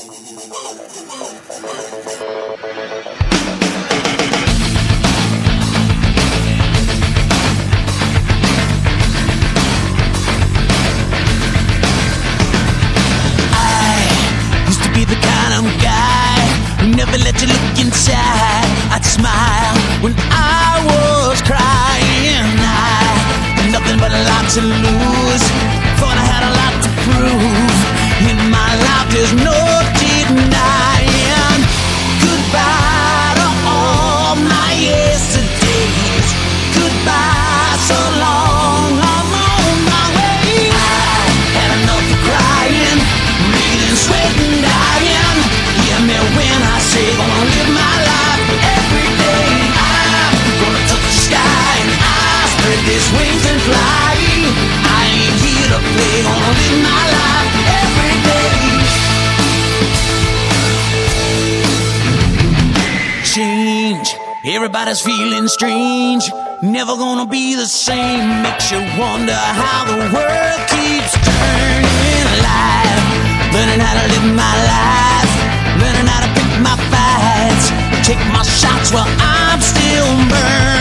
The kind of guy who never let you look inside. I'd smile when I was crying. I had nothing but a lot to lose. Thought I had a lot to prove. In my life there's no denying. Goodbye to all my yesterdays. Goodbye, so long, I'm on my way. I had enough of crying, bleeding, sweating, dying. Hear me when I say gonna live my life every day. I'm gonna touch the sky and I spread these wings and fly. I ain't here to play, gonna live my life every day. Change, everybody's feeling strange. Never gonna be the same. Makes you wonder how the world keeps turning. Life, learning how to live my life, learning how to pick my fights, take my shots while I'm still burning.